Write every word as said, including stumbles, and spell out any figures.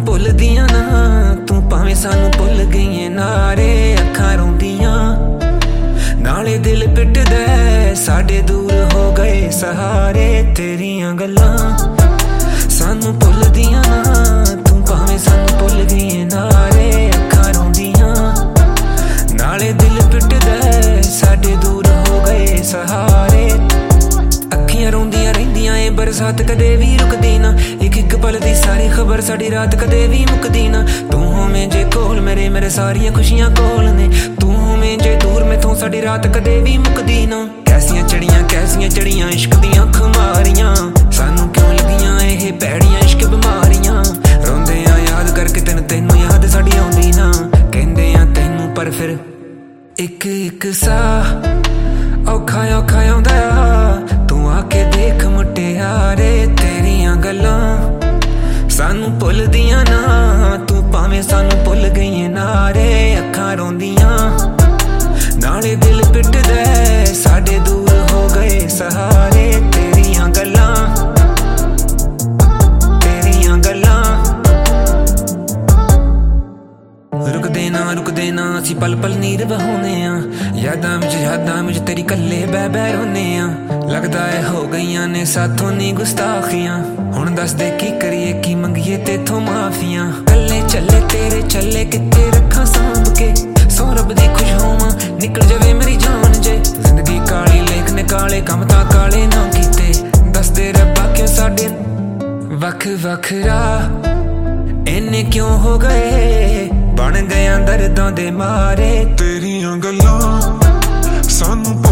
भुलदियां ना तू भावें सानू भुल गई नारे अखां रोंदियां नाले दिल पिटदा साडे दूर हो गए सहारे तेरियां गल्लां सानू भुलदियां ना तू भावें सानू भुल गई नारे अखां रोंदियां नाले दिल पिटदा साडे दूर हो गए सहारे अखियां रोंदियां रहिंदियां ए बरसात कदे भी रुकदी ना एक एक पल दी सारी खबर साडी रात कदे भी मुकदी ना तू होवें जे कोल मेरे मेरे सारियां खुशियां कोल ने तू होवें जे दूर मैथों साडी रात कदे भी मुकदी ना कैसियां चढ़ियां कैसियां चढ़ियां इश्क दियां खुमारियां सानू क्यों लगियां एह भैड़ियां इश्क बीमारियां रोंदे आ याद करके तेन तेनू याद साडी आउंदी ना कहंदे आ तैनू पर फिर एक एक सा औखा औखा आउंदा तू आके देख मुटियारे तेरियां गल्लां सानू भुलदियां ना तू भावें सानू भुल गई नारे अखां रोंदियां नाले दिल पिटदा साडे दूर हो गए सहारे तेरियां गल्लां तेरियां गल्लां रुकदे ना रुकदे ना असीं पल पल नीर बहाउने आ यादां विच यादां विच तेरी कल्ले बै बै रोने आ लगदा है हो गईयां ने साथों नी गुस्ताखियां हुण दस दे की करिए की मंगिए तेथों माफियां कल्ले चले तेरे चले किते रखां सांभ के सौ रब दी खुश होवां निकल जावे मेरी जान जे जिंदगी काली लेख ने काले कम तां काले ना कीते दस दे रब्बा क्यों साडे वख वख राह इन्ने क्यों हो गए बन गया दर्दां दे मारे तेरियां गल्लां सानू